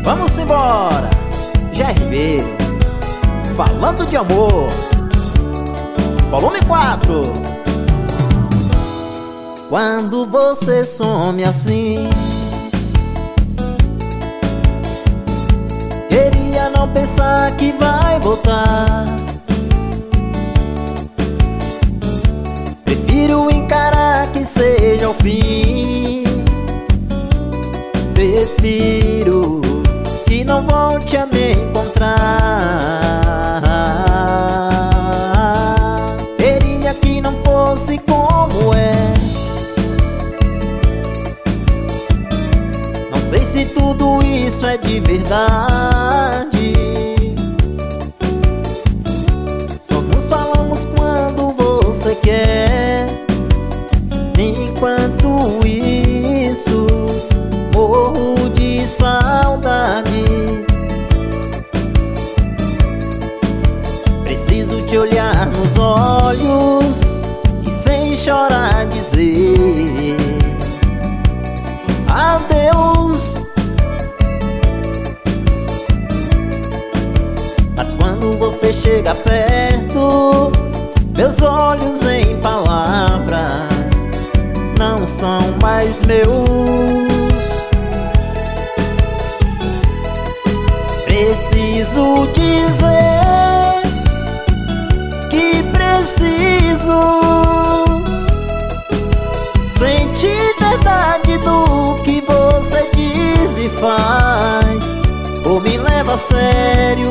Vamos embora, Jé Ribeiro, falando de amor, volume 4. Quando você some assim, queria não pensar que vai voltar. Prefiro encarar que seja o fim. Prefiro que não volte a me encontrar. Queria que não fosse como é. Não sei se tudo isso é de verdade. Só nos falamos quando você quer. Enquanto isso, morro de saudade. Preciso te olhar nos olhos e sem chorar dizer adeus. Mas quando você chega perto, meus olhos em palavras não são mais meus. Preciso dizer que preciso sentir verdade do que você diz e faz. Ou me leva a sério,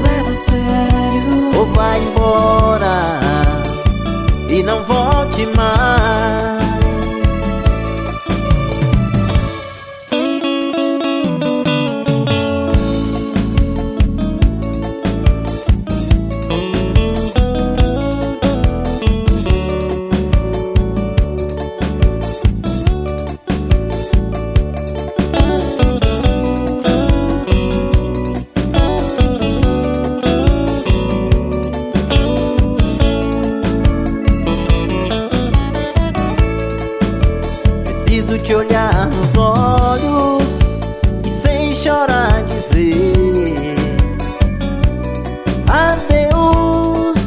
ou vai embora e não volte mais. Preciso te olhar nos olhos e sem chorar dizer adeus.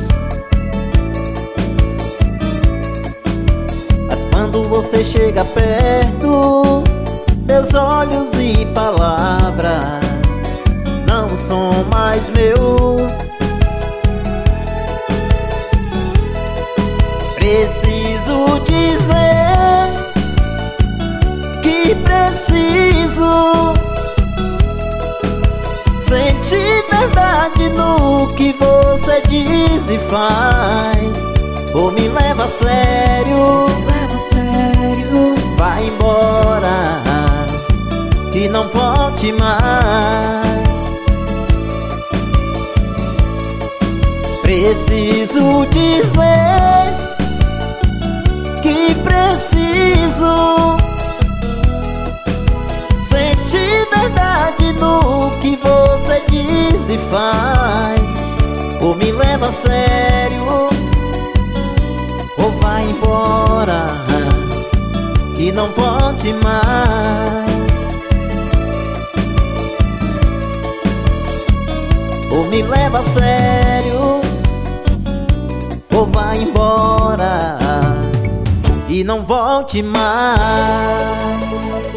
Mas quando você chega perto, meus olhos e palavras não são mais meus. Preciso dizer que preciso sentir verdade no que você diz e faz. Ou me leva a sério, vai embora e não volte mais. Preciso dizer que preciso sentir verdade no que você diz e faz. Ou me leva a sério, ou vai embora e não volte mais. Ou me leva a sério, ou vai embora e não volte mais.